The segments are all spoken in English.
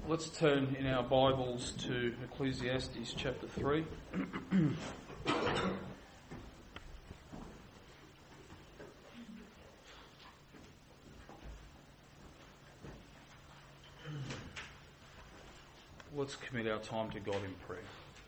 Let's turn in our Bibles to Ecclesiastes chapter 3. Let's commit our time to God in prayer.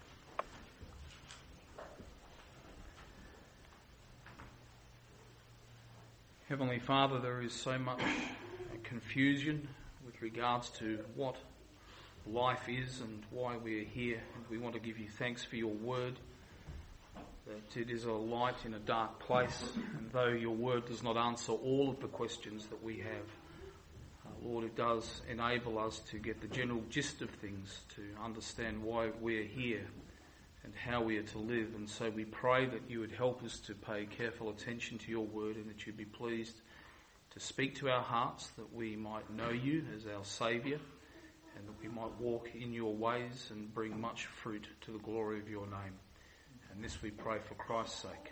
Heavenly Father, there is so much confusion with regards to what life is and why we are here, and we want to give you thanks for your word, that it is a light in a dark place, and though your word does not answer all of the questions that we have, Lord, it does enable us to get the general gist of things, to understand why we are here and how we are to live. And so we pray that you would help us to pay careful attention to your word, and that you'd be pleased to speak to our hearts, that we might know you as our Saviour, and that we might walk in your ways and bring much fruit to the glory of your name. And this we pray for Christ's sake.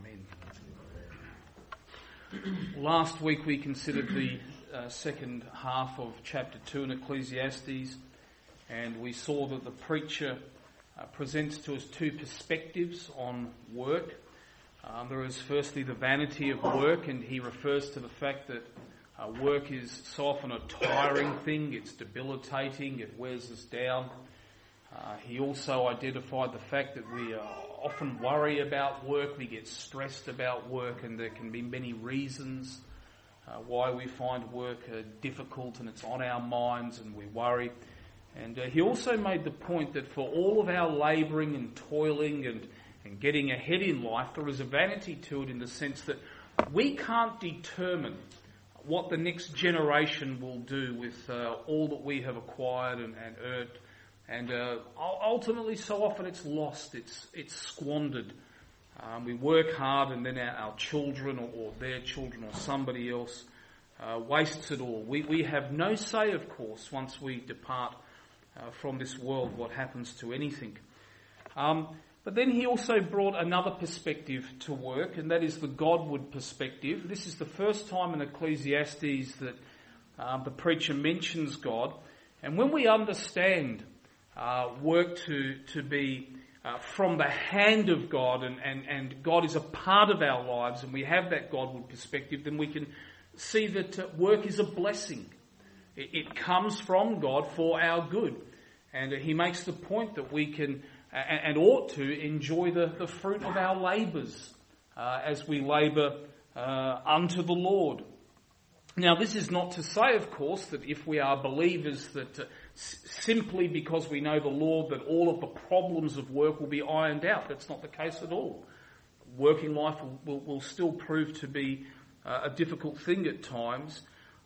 Amen. Last week we considered the second half of chapter 2 in Ecclesiastes, and we saw that the preacher presents to us two perspectives on work. There is firstly the vanity of work, and he refers to the fact that work is so often a tiring thing, it's debilitating, it wears us down. He also identified the fact that we often worry about work, we get stressed about work, and there can be many reasons why we find work difficult, and it's on our minds and we worry. And he also made the point that for all of our labouring and toiling and getting ahead in life, there is a vanity to it in the sense that we can't determine what the next generation will do with all that we have acquired and earned. And ultimately, so often it's lost, it's squandered. We work hard, and then our children or their children or somebody else wastes it all. We have no say, of course, once we depart from this world, what happens to anything. But then he also brought another perspective to work, and that is the Godward perspective. This is the first time in Ecclesiastes that the preacher mentions God. And when we understand work to be from the hand of God, and God is a part of our lives, and we have that Godward perspective, then we can see that work is a blessing. It comes from God for our good. And he makes the point that we can and ought to enjoy the fruit of our labours as we labour unto the Lord. Now, this is not to say, of course, that if we are believers that simply because we know the Lord that all of the problems of work will be ironed out. That's not the case at all. Working life will still prove to be a difficult thing at times,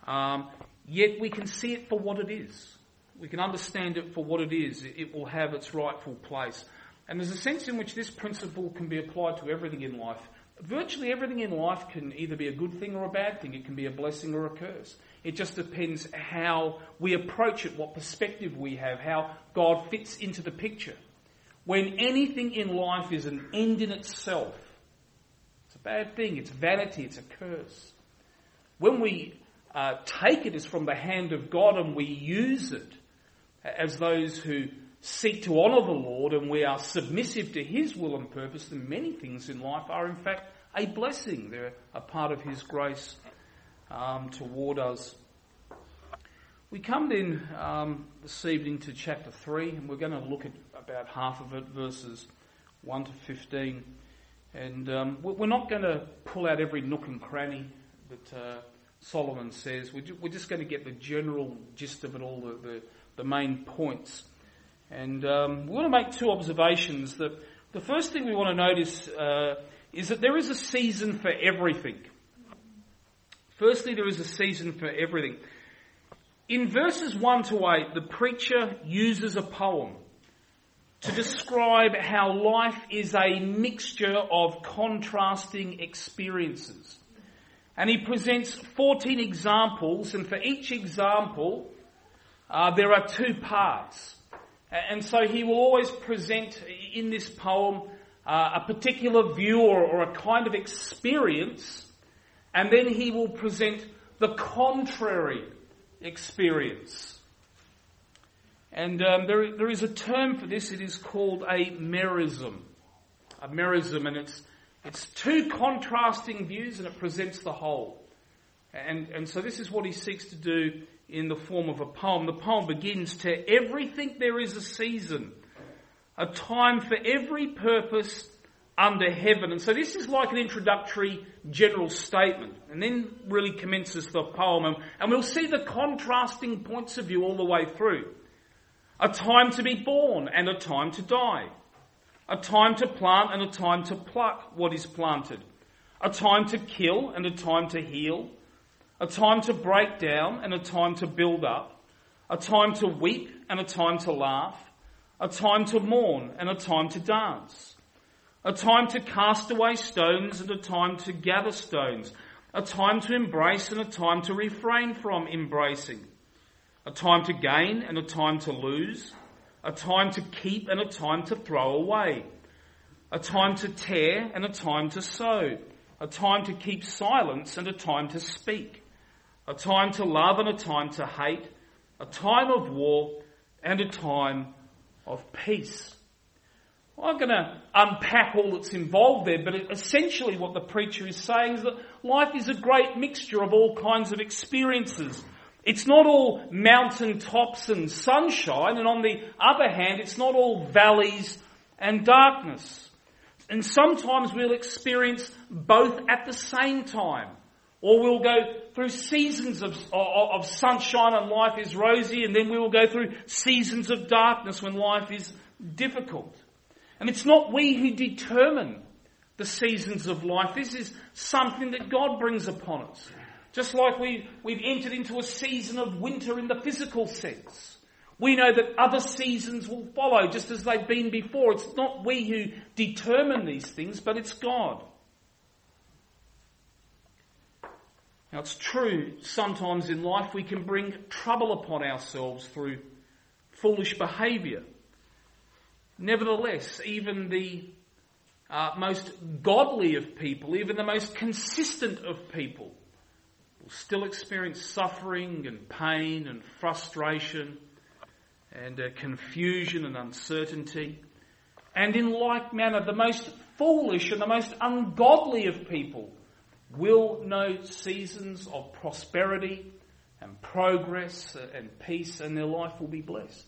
yet we can see it for what it is. We can understand it for what it is. It will have its rightful place. And there's a sense in which this principle can be applied to everything in life. Virtually everything in life can either be a good thing or a bad thing. It can be a blessing or a curse. It just depends how we approach it, what perspective we have, how God fits into the picture. When anything in life is an end in itself, it's a bad thing, it's vanity, it's a curse. When we take it as from the hand of God and we use it as those who seek to honour the Lord, and we are submissive to his will and purpose, then many things in life are in fact a blessing. They're a part of his grace toward us. We come then this evening to chapter 3, and we're going to look at about half of it, verses 1 to 15. And we're not going to pull out every nook and cranny that Solomon says. We're just going to get the general gist of it all, the main points. And we want to make two observations. The first thing we want to notice is that there is a season for everything. Firstly, there is a season for everything. In verses 1 to 8, the preacher uses a poem to describe how life is a mixture of contrasting experiences. And he presents 14 examples, and for each example, there are two parts. And so he will always present in this poem a particular view or a kind of experience, and then he will present the contrary experience. And there is a term for this. It is called a merism. A merism, and it's two contrasting views, and it presents the whole. And so this is what he seeks to do in the form of a poem. The poem begins, "To everything there is a season, a time for every purpose under heaven." And so this is like an introductory general statement, and then really commences the poem. And we'll see the contrasting points of view all the way through. A time to be born and a time to die. A time to plant and a time to pluck what is planted. A time to kill and a time to heal. A time to break down and a time to build up. A time to weep and a time to laugh. A time to mourn and a time to dance. A time to cast away stones and a time to gather stones. A time to embrace and a time to refrain from embracing. A time to gain and a time to lose. A time to keep and a time to throw away. A time to tear and a time to sow. A time to keep silence and a time to speak. A time to love and a time to hate. A time of war and a time of peace. Well, I'm going to unpack all that's involved there, but essentially what the preacher is saying is that life is a great mixture of all kinds of experiences. It's not all mountain tops and sunshine, and on the other hand, it's not all valleys and darkness. And sometimes we'll experience both at the same time, or we'll go through seasons of sunshine and life is rosy, and then we will go through seasons of darkness when life is difficult. And it's not we who determine the seasons of life. This is something that God brings upon us. Just like we've entered into a season of winter in the physical sense. We know that other seasons will follow just as they've been before. It's not we who determine these things, but it's God. Now it's true, sometimes in life we can bring trouble upon ourselves through foolish behaviour. Nevertheless, even the most godly of people, even the most consistent of people, will still experience suffering and pain and frustration and confusion and uncertainty. And in like manner, the most foolish and the most ungodly of people will know seasons of prosperity and progress and peace, and their life will be blessed.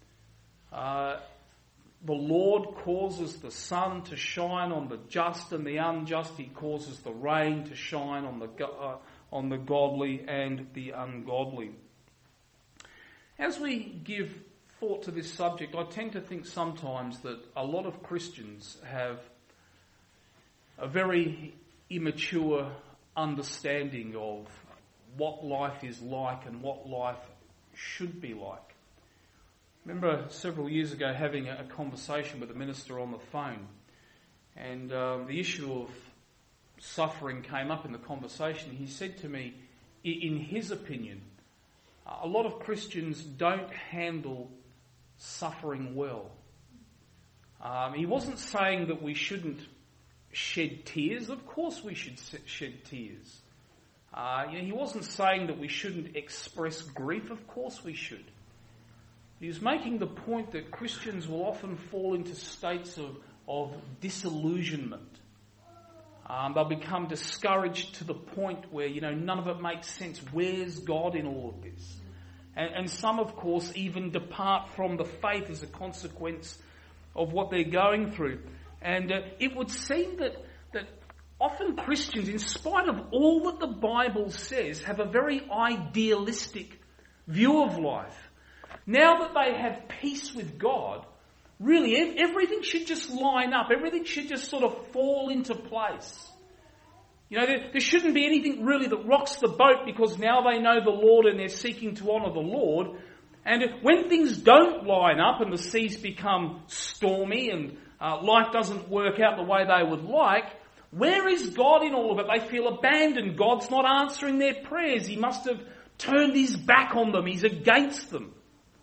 The Lord causes the sun to shine on the just and the unjust. He causes the rain to shine on the godly and the ungodly. As we give thought to this subject, I tend to think sometimes that a lot of Christians have a very immature understanding of what life is like and what life should be like. I remember several years ago having a conversation with a minister on the phone, and the issue of suffering came up in the conversation. He said to me, in his opinion, a lot of Christians don't handle suffering well. He wasn't saying that we shouldn't shed tears. Of course we should shed tears. He wasn't saying that we shouldn't express grief. Of course we should. He was making the point that Christians will often fall into states of disillusionment. They'll become discouraged to the point where, none of it makes sense. Where's God in all of this? And some, of course, even depart from the faith as a consequence of what they're going through. And it would seem that often Christians, in spite of all that the Bible says, have a very idealistic view of life. Now that they have peace with God, really everything should just line up. Everything should just sort of fall into place. There shouldn't be anything really that rocks the boat, because now they know the Lord and they're seeking to honour the Lord. And when things don't line up and the seas become stormy and life doesn't work out the way they would like, where is God in all of it? They feel abandoned. God's not answering their prayers. He must have turned his back on them. He's against them.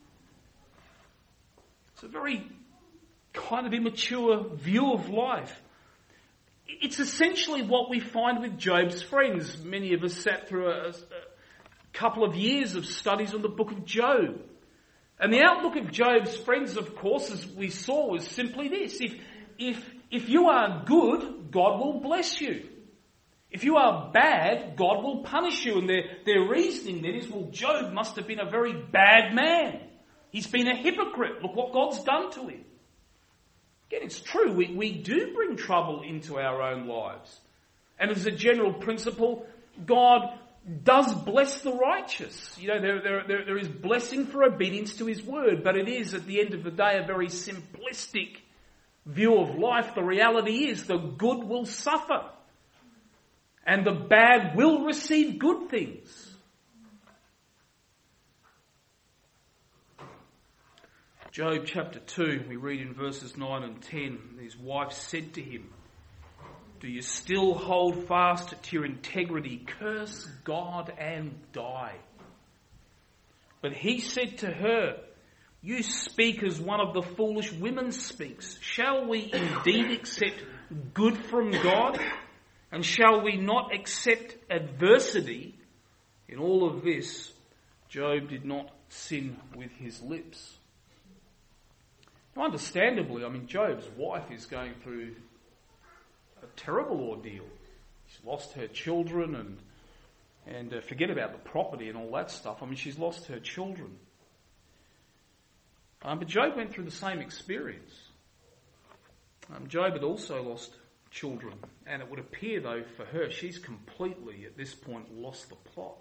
It's a very kind of immature view of life. It's essentially what we find with Job's friends. Many of us sat through a couple of years of studies on the book of Job. And the outlook of Job's friends, of course, as we saw, was simply this. If you are good, God will bless you. If you are bad, God will punish you. And their reasoning then is, well, Job must have been a very bad man. He's been a hypocrite. Look what God's done to him. Again, it's true. We do bring trouble into our own lives. And as a general principle, God does bless the righteous. You know, there is blessing for obedience to his word, but it is, at the end of the day, a very simplistic view of life. The reality is the good will suffer, and the bad will receive good things. Job chapter 2, we read in verses 9 and 10, his wife said to him, "Do you still hold fast to your integrity? Curse God and die." But he said to her, "You speak as one of the foolish women speaks. Shall we indeed accept good from God? And shall we not accept adversity?" In all of this, Job did not sin with his lips. Now, understandably, Job's wife is going through a terrible ordeal. She's lost her children and forget about the property and all that stuff. She's lost her children. But Job went through the same experience. Job had also lost children, and it would appear, though, for her, she's completely, at this point, lost the plot.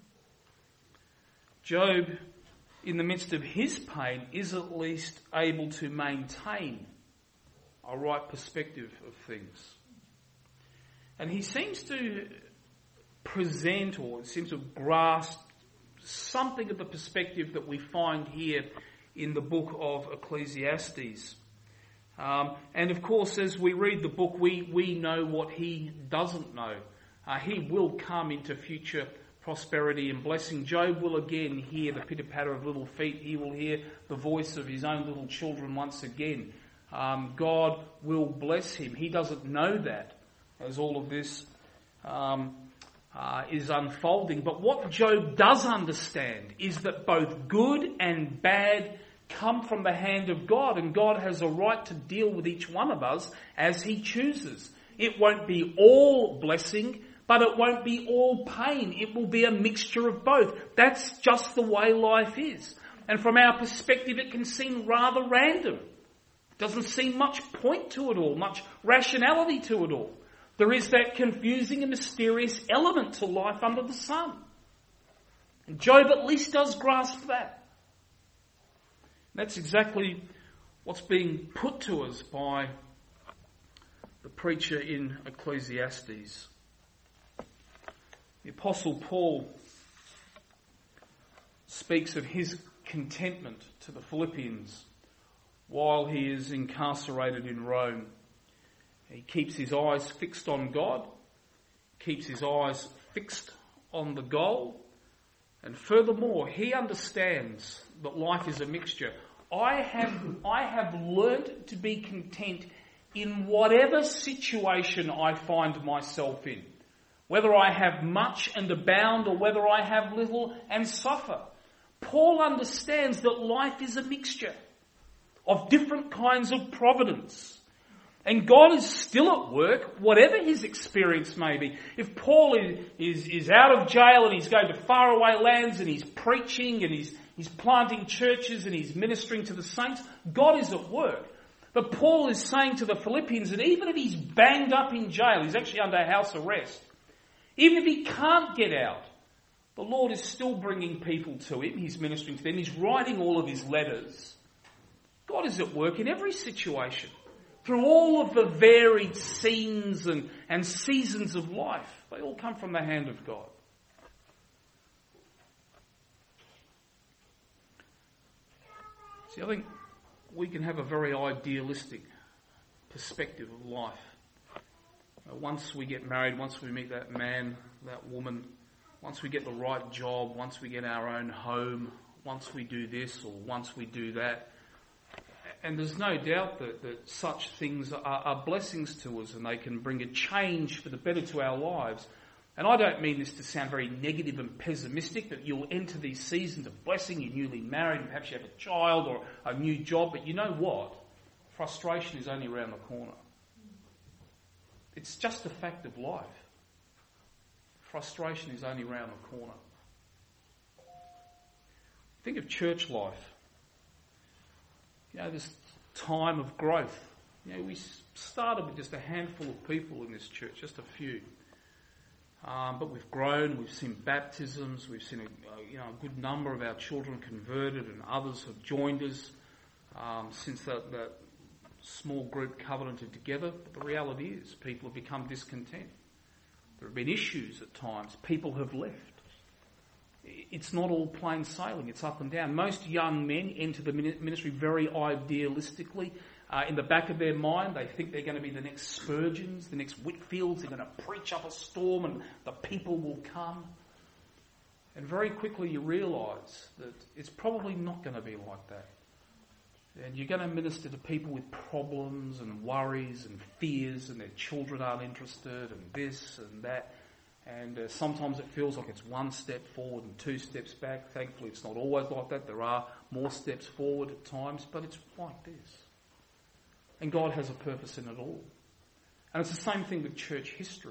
Job, in the midst of his pain, is at least able to maintain a right perspective of things. And he seems to present, or seems to grasp, something of the perspective that we find here in the book of Ecclesiastes. And of course, as we read the book, we know what he doesn't know. He will come into future prosperity and blessing. Job will again hear the pitter-patter of little feet. He will hear the voice of his own little children once again. God will bless him. He doesn't know that as all of this is unfolding. But what Job does understand is that both good and bad come from the hand of God, and God has a right to deal with each one of us as he chooses. It won't be all blessing, but it won't be all pain. It will be a mixture of both. That's just the way life is. And from our perspective, it can seem rather random. It doesn't seem much point to it all, much rationality to it all. There is that confusing and mysterious element to life under the sun. And Job at least does grasp that. That's exactly what's being put to us by the preacher in Ecclesiastes. The Apostle Paul speaks of his contentment to the Philippians while he is incarcerated in Rome. He keeps his eyes fixed on God, keeps his eyes fixed on the goal, and furthermore, he understands that life is a mixture. I have learnt to be content in whatever situation I find myself in, whether I have much and abound or whether I have little and suffer. Paul understands that life is a mixture of different kinds of providence. And God is still at work, whatever his experience may be. If Paul is out of jail and he's going to faraway lands and he's preaching and he's planting churches and he's ministering to the saints, God is at work. But Paul is saying to the Philippians that even if he's banged up in jail, he's actually under house arrest, even if he can't get out, the Lord is still bringing people to him. He's ministering to them. He's writing all of his letters. God is at work in every situation. Through all of the varied scenes and seasons of life, they all come from the hand of God. See, I think we can have a very idealistic perspective of life. Once we get married, once we meet that man, that woman, once we get the right job, once we get our own home, once we do this or once we do that. And there's no doubt that such things are blessings to us and they can bring a change for the better to our lives. And I don't mean this to sound very negative and pessimistic, that you'll enter these seasons of blessing, you're newly married, and perhaps you have a child or a new job, but you know what? Frustration is only around the corner. It's just a fact of life. Frustration is only around the corner. Think of church life. This time of growth. We started with just a handful of people in this church, just a few. But we've grown, we've seen baptisms, we've seen a good number of our children converted, and others have joined us since that small group covenanted together. But the reality is people have become discontent. There have been issues at times. People have left. It's not all plain sailing. It's up and down. Most young men enter the ministry very idealistically. In the back of their mind, they think they're going to be the next Spurgeons, the next Whitfields. They're going to preach up a storm and the people will come. And very quickly you realise that it's probably not going to be like that. And you're going to minister to people with problems and worries and fears, and their children aren't interested, and this and that. And sometimes it feels like it's one step forward and two steps back. Thankfully, it's not always like that. There are more steps forward at times, but it's like this. And God has a purpose in it all. And it's the same thing with church history.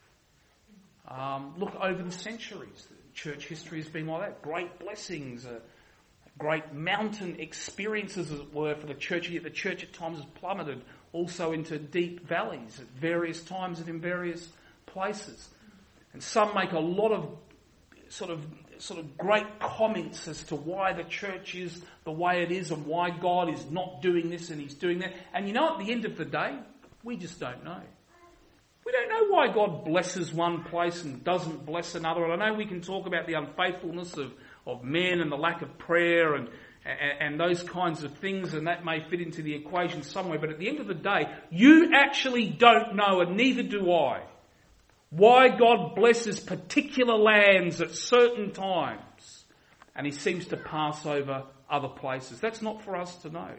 Look over the centuries. Church history has been like that. Great blessings, great mountain experiences, as it were, for the church. Yet the church at times has plummeted also into deep valleys at various times and in various places. And some make a lot of sort of great comments as to why the church is the way it is and why God is not doing this and he's doing that. And at the end of the day, we just don't know. We don't know why God blesses one place and doesn't bless another. And I know we can talk about the unfaithfulness of men and the lack of prayer and those kinds of things, and that may fit into the equation somewhere. But at the end of the day, you actually don't know, and neither do I, why God blesses particular lands at certain times and he seems to pass over other places. That's not for us to know.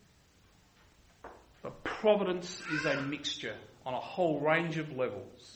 But providence is a mixture on a whole range of levels.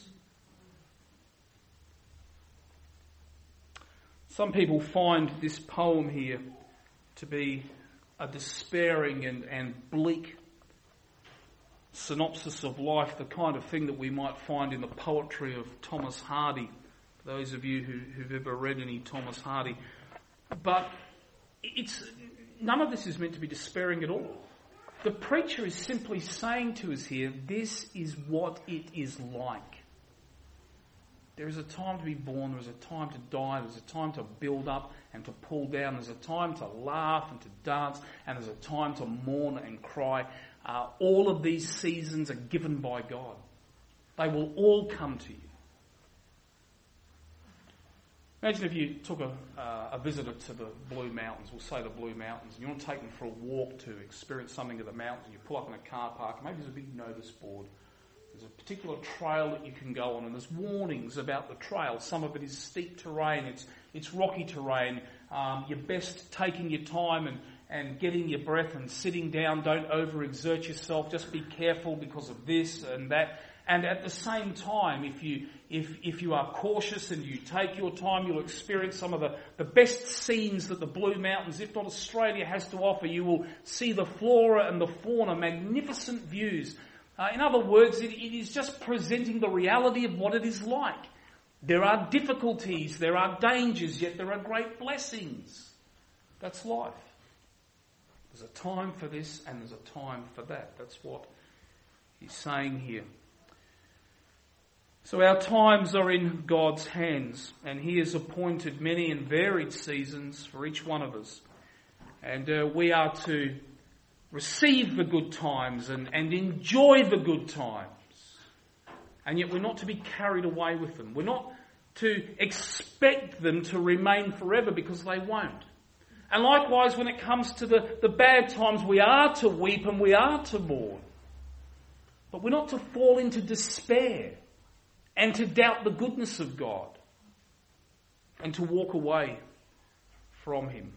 Some people find this poem here to be a despairing and bleak synopsis of life, the kind of thing that we might find in the poetry of Thomas Hardy, for those of you who've ever read any Thomas Hardy. But none of this is meant to be despairing at all. The preacher is simply saying to us here, this is what it is like. There is a time to be born, there is a time to die, there's a time to build up and to pull down, there's a time to laugh and to dance, and there's a time to mourn and cry. All of these seasons are given by God. They will all come to you. Imagine if you took a visitor to the Blue Mountains, we'll say the Blue Mountains, and you want to take them for a walk to experience something of the mountains. You pull up in a car park, maybe there's a big notice board. There's a particular trail that you can go on, and there's warnings about the trail. Some of it is steep terrain, it's rocky terrain. You're best taking your time and getting your breath and sitting down. Don't overexert yourself. Just be careful because of this and that. And at the same time, if you are cautious and you take your time, you'll experience some of the best scenes that the Blue Mountains, if not Australia, has to offer. You will see the flora and the fauna, magnificent views. In other words, it is just presenting the reality of what it is like. There are difficulties, there are dangers, yet there are great blessings. That's life. There's a time for this and there's a time for that. That's what he's saying here. So our times are in God's hands, and he has appointed many and varied seasons for each one of us. And we are to receive the good times and enjoy the good times. And yet we're not to be carried away with them. We're not to expect them to remain forever, because they won't. And likewise, when it comes to the bad times, we are to weep and we are to mourn. But we're not to fall into despair and to doubt the goodness of God and to walk away from him.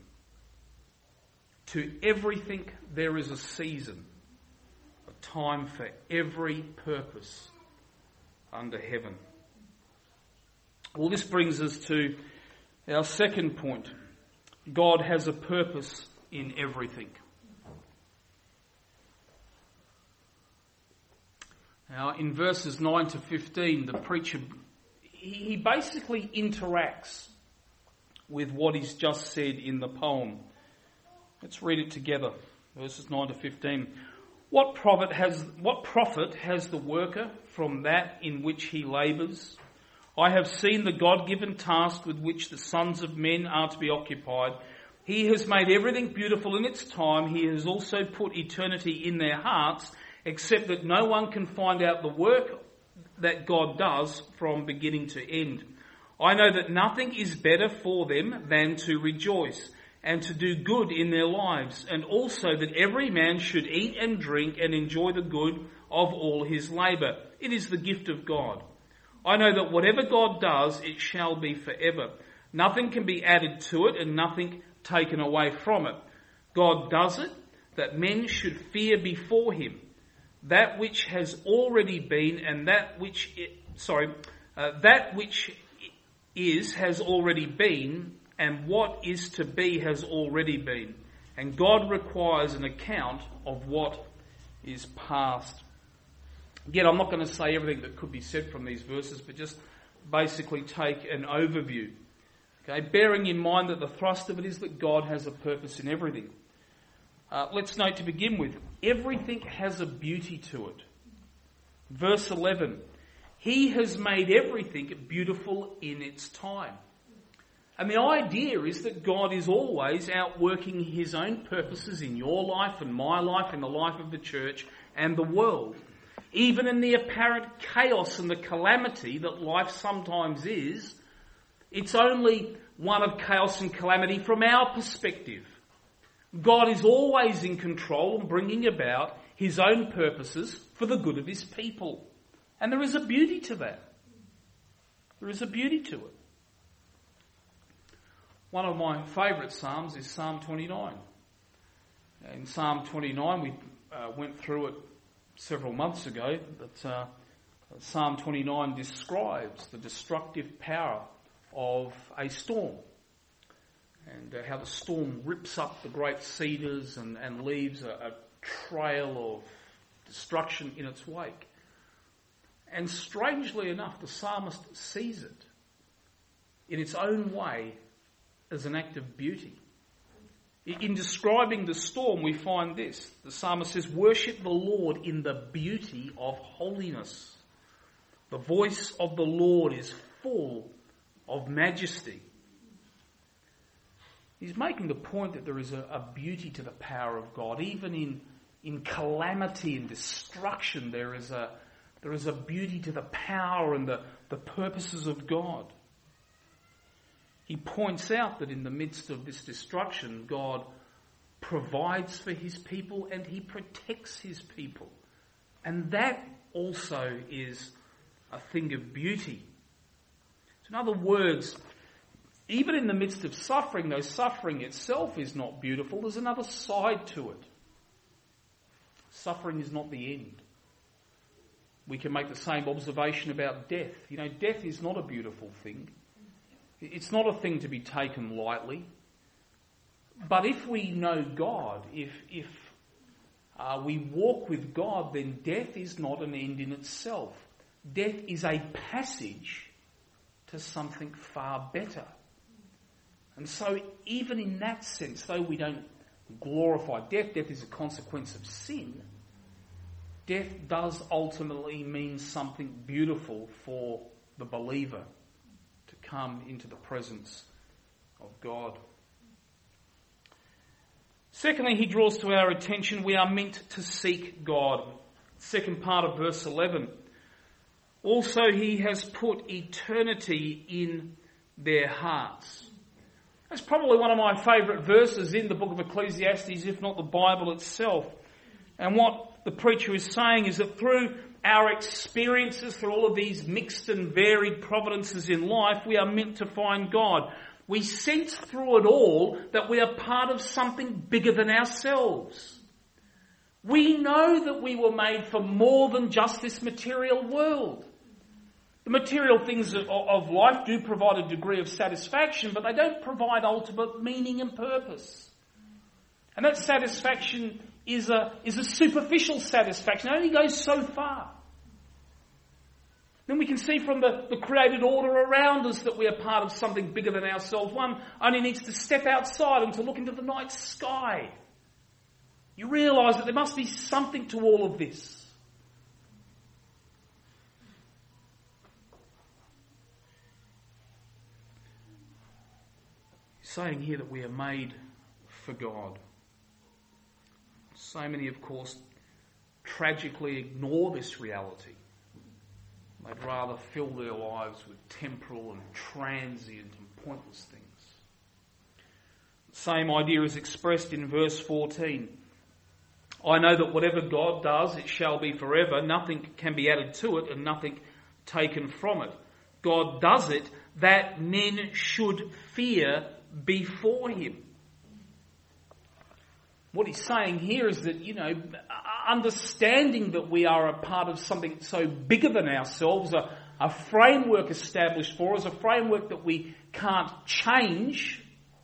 To everything there is a season, a time for every purpose under heaven. Well, this brings us to our second point. God has a purpose in everything. Now, in verses 9 to 15, the preacher, he basically interacts with what is just said in the poem. Let's read it together. Verses 9 to 15. What profit has the worker from that in which he labours? I have seen the God-given task with which the sons of men are to be occupied. He has made everything beautiful in its time. He has also put eternity in their hearts, except that no one can find out the work that God does from beginning to end. I know that nothing is better for them than to rejoice and to do good in their lives, and also that every man should eat and drink and enjoy the good of all his labour. It is the gift of God. I know that whatever God does, it shall be forever. Nothing can be added to it and nothing taken away from it. God does it, that men should fear before him. That which has already been and that which is has already been, and what is to be has already been. And God requires an account of what is past. Again, I'm not going to say everything that could be said from these verses, but just basically take an overview. Okay, bearing in mind that the thrust of it is that God has a purpose in everything. Let's note to begin with, everything has a beauty to it. Verse 11, he has made everything beautiful in its time. And the idea is that God is always outworking his own purposes in your life and my life, in the life of the church and the world. Even in the apparent chaos and the calamity that life sometimes is, it's only one of chaos and calamity from our perspective. God is always in control and bringing about his own purposes for the good of his people. And there is a beauty to that. There is a beauty to it. One of my favourite psalms is Psalm 29. In Psalm 29, we went through it several months ago, but Psalm 29 describes the destructive power of a storm, and how the storm rips up the great cedars and leaves a trail of destruction in its wake. And strangely enough, the psalmist sees it in its own way as an act of beauty. In describing the storm, we find this. The psalmist says, "Worship the Lord in the beauty of holiness. The voice of the Lord is full of majesty." He's making the point that there is a beauty to the power of God. Even in calamity and destruction, there is a beauty to the power and the purposes of God. He points out that in the midst of this destruction, God provides for his people and he protects his people. And that also is a thing of beauty. So in other words, even in the midst of suffering, though suffering itself is not beautiful, there's another side to it. Suffering is not the end. We can make the same observation about death. You know, death is not a beautiful thing. It's not a thing to be taken lightly. But if we know God, if we walk with God, then death is not an end in itself. Death is a passage to something far better. And so even in that sense, though we don't glorify death, death is a consequence of sin, death does ultimately mean something beautiful for the believer to come into the presence of God. Secondly, he draws to our attention we are meant to seek God. Second part of verse 11. Also, he has put eternity in their hearts. That's probably one of my favourite verses in the book of Ecclesiastes, if not the Bible itself. And what the preacher is saying is that through our experiences, through all of these mixed and varied providences in life, we are meant to find God. We sense through it all that we are part of something bigger than ourselves. We know that we were made for more than just this material world. The material things of life do provide a degree of satisfaction, but they don't provide ultimate meaning and purpose. And that satisfaction is a superficial satisfaction. It only goes so far. Then we can see from the created order around us that we are part of something bigger than ourselves. One only needs to step outside and to look into the night sky. You realise that there must be something to all of this. He's saying here that we are made for God. So many, of course, tragically ignore this reality. They'd rather fill their lives with temporal and transient and pointless things. The same idea is expressed in verse 14. I know that whatever God does, it shall be forever. Nothing can be added to it and nothing taken from it. God does it that men should fear before him. What he's saying here is that, understanding that we are a part of something so bigger than ourselves, a framework established for us, a framework that we can't change,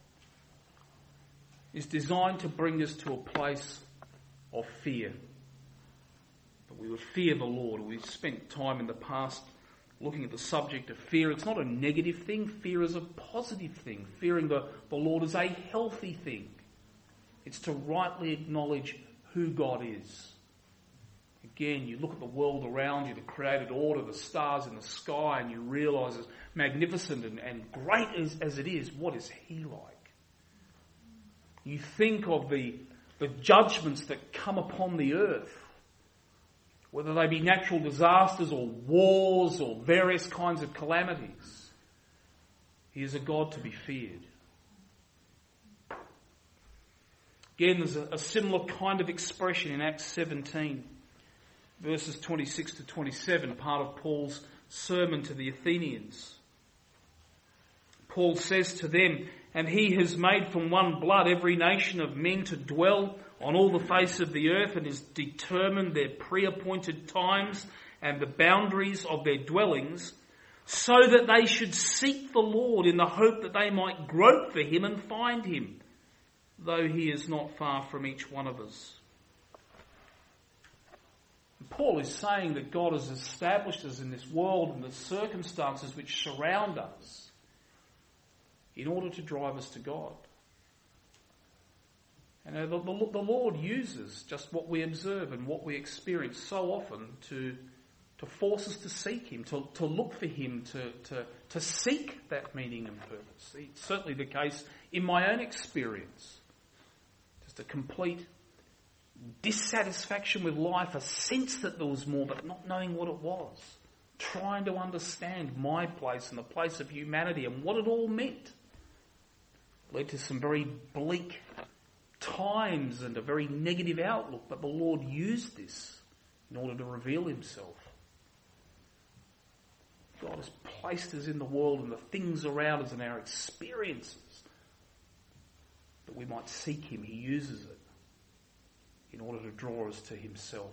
is designed to bring us to a place of fear. That we would fear the Lord. We've spent time in the past looking at the subject of fear. It's not a negative thing. Fear is a positive thing. Fearing the Lord is a healthy thing. It's to rightly acknowledge who God is. Again, you look at the world around you, the created order, the stars in the sky, and you realise as magnificent and great as it is, what is he like? You think of the judgments that come upon the earth, whether they be natural disasters or wars or various kinds of calamities. He is a God to be feared. Again, there's a similar kind of expression in Acts 17, verses 26 to 27, part of Paul's sermon to the Athenians. Paul says to them, and he has made from one blood every nation of men to dwell on all the face of the earth, and has determined their pre-appointed times and the boundaries of their dwellings, so that they should seek the Lord in the hope that they might grope for him and find him, though he is not far from each one of us. And Paul is saying that God has established us in this world and the circumstances which surround us in order to drive us to God. And the Lord uses just what we observe and what we experience so often to force us to seek him, to look for him, to seek that meaning and purpose. It's certainly the case in my own experience. Just a complete dissatisfaction with life, a sense that there was more, but not knowing what it was. Trying to understand my place and the place of humanity and what it all meant. Led to some very bleak times and a very negative outlook, but the Lord used this in order to reveal himself. God has placed us in the world and the things around us and our experiences that we might seek him. He uses it in order to draw us to himself.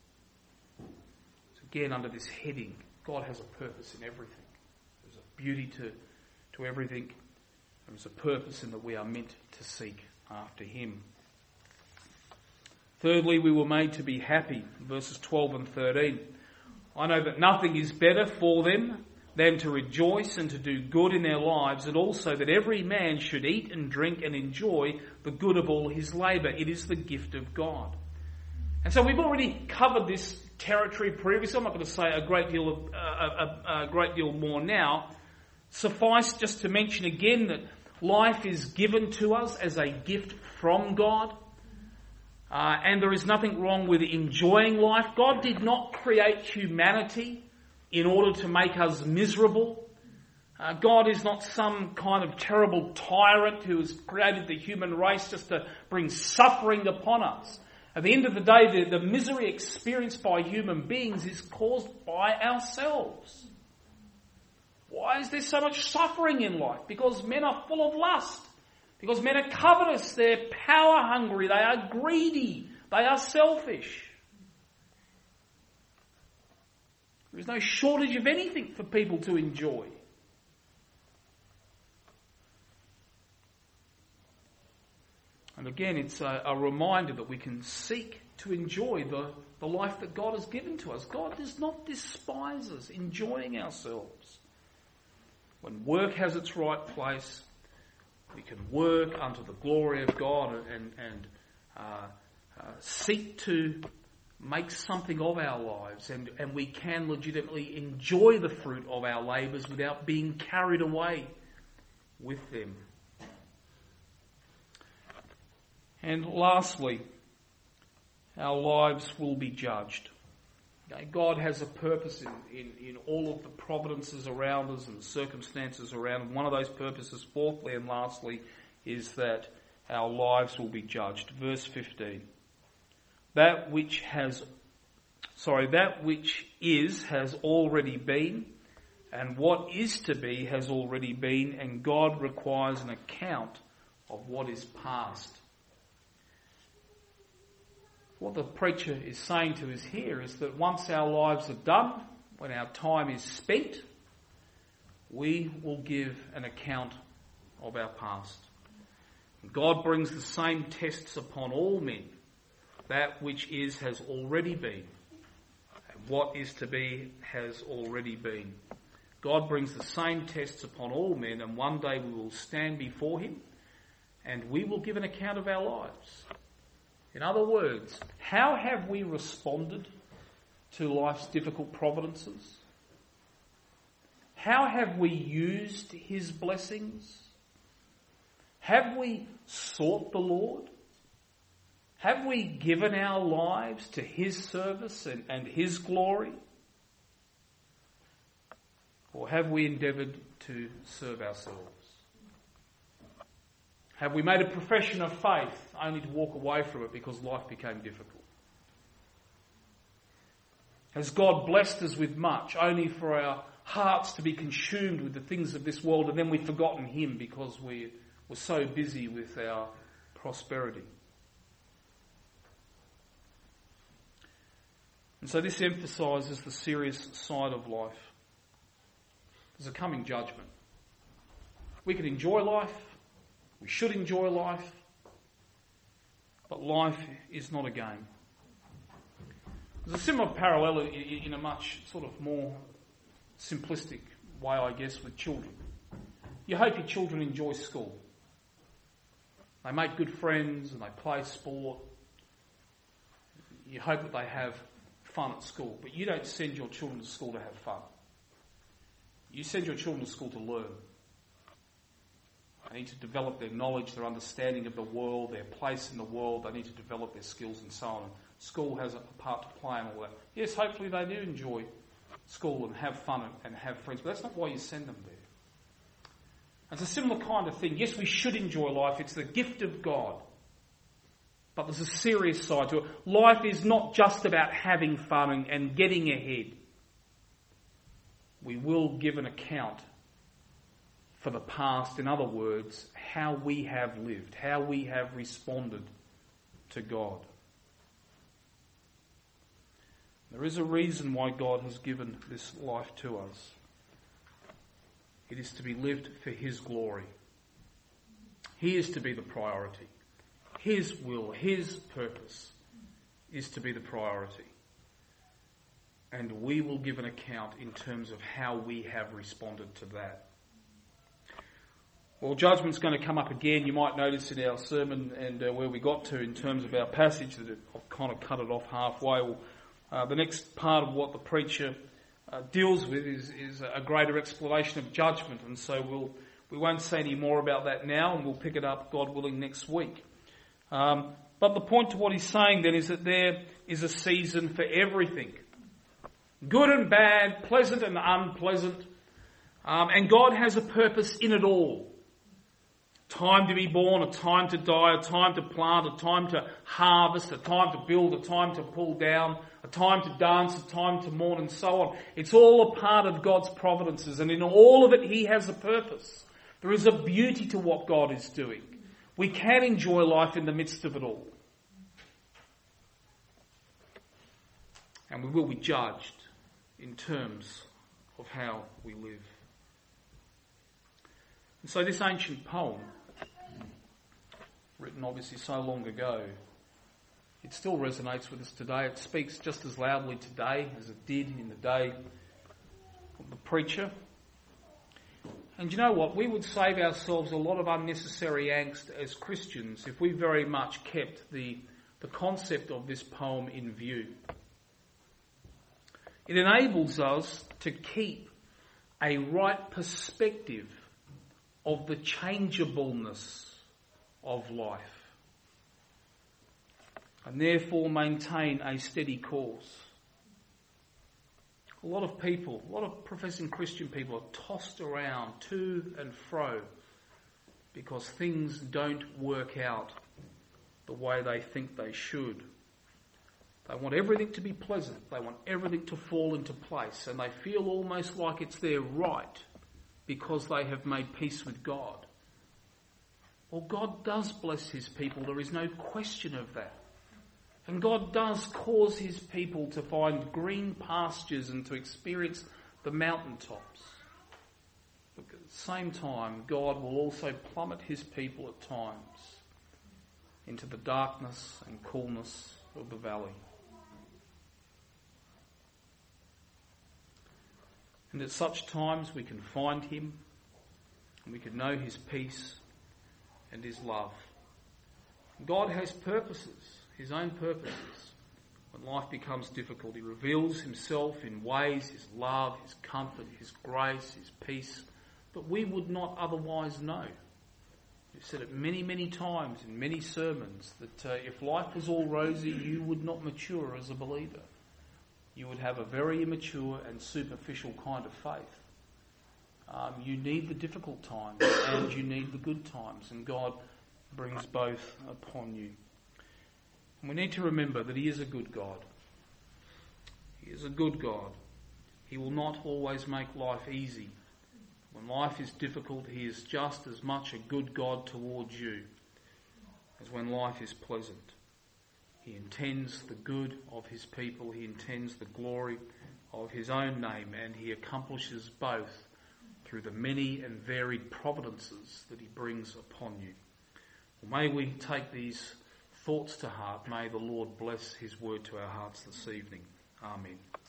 So again, under this heading, God has a purpose in everything. There's a beauty to everything. There's a purpose in that we are meant to seek after him. Thirdly, we were made to be happy. Verses 12 and 13. I know that nothing is better for them than to rejoice and to do good in their lives, and also that every man should eat and drink and enjoy the good of all his labour. It is the gift of God. And so we've already covered this territory previously. I'm not going to say a great deal more now. Suffice just to mention again that life is given to us as a gift from God. And there is nothing wrong with enjoying life. God did not create humanity in order to make us miserable. God is not some kind of terrible tyrant who has created the human race just to bring suffering upon us. At the end of the day, the misery experienced by human beings is caused by ourselves. Why is there so much suffering in life? Because men are full of lust. Because men are covetous, they're power hungry, they are greedy, they are selfish. There is no shortage of anything for people to enjoy. And again, it's a reminder that we can seek to enjoy the life that God has given to us. God does not despise us enjoying ourselves. When work has its right place, we can work unto the glory of God and seek to make something of our lives, and we can legitimately enjoy the fruit of our labours without being carried away with them. And lastly, our lives will be judged. Okay, God has a purpose in all of the providences around us and the circumstances around us. One of those purposes, fourthly and lastly, is that our lives will be judged. Verse 15. That which is has already been, and what is to be has already been, and God requires an account of what is past. What the preacher is saying to us here is that once our lives are done, when our time is spent, we will give an account of our past. God brings the same tests upon all men. That which is has already been, and what is to be has already been. God brings the same tests upon all men, and one day we will stand before him and we will give an account of our lives. In other words, how have we responded to life's difficult providences? How have we used his blessings? Have we sought the Lord? Have we given our lives to his service and his glory? Or have we endeavoured to serve ourselves? Have we made a profession of faith only to walk away from it because life became difficult? Has God blessed us with much only for our hearts to be consumed with the things of this world, and then we've forgotten him because we were so busy with our prosperity? And so this emphasises the serious side of life. There's a coming judgment. We can enjoy life. We should enjoy life. But life is not a game. There's a similar parallel in a much sort of more simplistic way, I guess, with children. You hope your children enjoy school. They make good friends and they play sport. You hope that they have fun at school, but you don't send your children to school to have fun. You send your children to school to learn. They need to develop their knowledge, their understanding of the world, their place in the world. They need to develop their skills and so on. School has a part to play in all that. Yes, hopefully they do enjoy school and have fun and have friends, but that's not why you send them there. It's a similar kind of thing. Yes, we should enjoy life. It's the gift of God. But there's a serious side to it. Life is not just about having fun and getting ahead. We will give an account for the past. In other words, how we have lived, how we have responded to God. There is a reason why God has given this life to us. It is to be lived for his glory. He is to be the priority. His will, his purpose is to be the priority. And we will give an account in terms of how we have responded to that. Well, judgment's going to come up again. You might notice in our sermon and where we got to in terms of our passage that I've kind of cut it off halfway. Well, the next part of what the preacher deals with is a greater explanation of judgment. And so we won't say any more about that now, and we'll pick it up, God willing, next week. But the point to what he's saying then is that there is a season for everything. Good and bad, pleasant and unpleasant. And God has a purpose in it all. Time to be born, a time to die, a time to plant, a time to harvest, a time to build, a time to pull down, a time to dance, a time to mourn, and so on. It's all a part of God's providences, and in all of it he has a purpose. There is a beauty to what God is doing. We can enjoy life in the midst of it all. And we will be judged. in terms of how we live. And so this ancient poem, written obviously so long ago, it still resonates with us today. It speaks just as loudly today as it did in the day of the preacher. And you know what? We would save ourselves a lot of unnecessary angst as Christians if we very much kept the concept of this poem in view. It enables us to keep a right perspective of the changeableness of life, and therefore maintain a steady course. A lot of people, a lot of professing Christian people are tossed around to and fro because things don't work out the way they think they should. They want everything to be pleasant. They want everything to fall into place, and they feel almost like it's their right because they have made peace with God. Well, God does bless his people. There is no question of that. And God does cause his people to find green pastures and to experience the mountaintops. But at the same time, God will also plummet his people at times into the darkness and coolness of the valley. And at such times we can find him, and we can know his peace and his love. God has purposes, his own purposes. When life becomes difficult, he reveals himself in ways, his love, his comfort, his grace, his peace, that we would not otherwise know. We've said it many, many times in many sermons that if life was all rosy, you would not mature as a believer. You would have a very immature and superficial kind of faith. You need the difficult times and you need the good times, and God brings both upon you. And we need to remember that he is a good God. He is a good God. He will not always make life easy. When life is difficult, he is just as much a good God towards you as when life is pleasant. He intends the good of his people. He intends the glory of his own name, and he accomplishes both through the many and varied providences that he brings upon you. Well, may we take these thoughts to heart. May the Lord bless his word to our hearts this evening. Amen.